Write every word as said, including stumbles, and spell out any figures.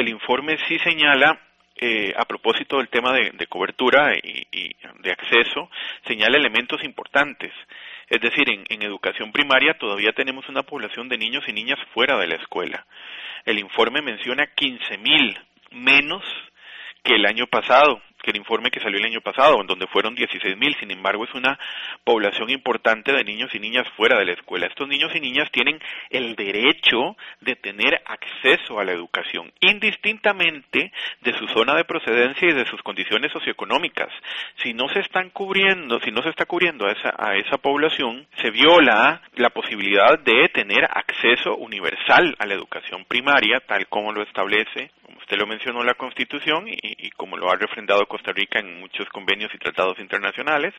informe sí señala, eh, a propósito del tema de, de cobertura y, y de acceso, señala elementos importantes. Es decir, en, en educación primaria todavía tenemos una población de niños y niñas fuera de la escuela. El informe menciona quince mil menos que el año pasado, que el informe que salió el año pasado, en donde fueron dieciséis mil. Sin embargo, es una población importante de niños y niñas fuera de la escuela. Estos niños y niñas tienen el derecho de tener acceso a la educación, indistintamente de su zona de procedencia y de sus condiciones socioeconómicas. Si no se están cubriendo, si no se está cubriendo a esa, a esa población, se viola la posibilidad de tener acceso universal a la educación primaria, tal como lo establece, como usted lo mencionó, la Constitución y, y como lo ha refrendado Costa Rica en muchos convenios y tratados internacionales.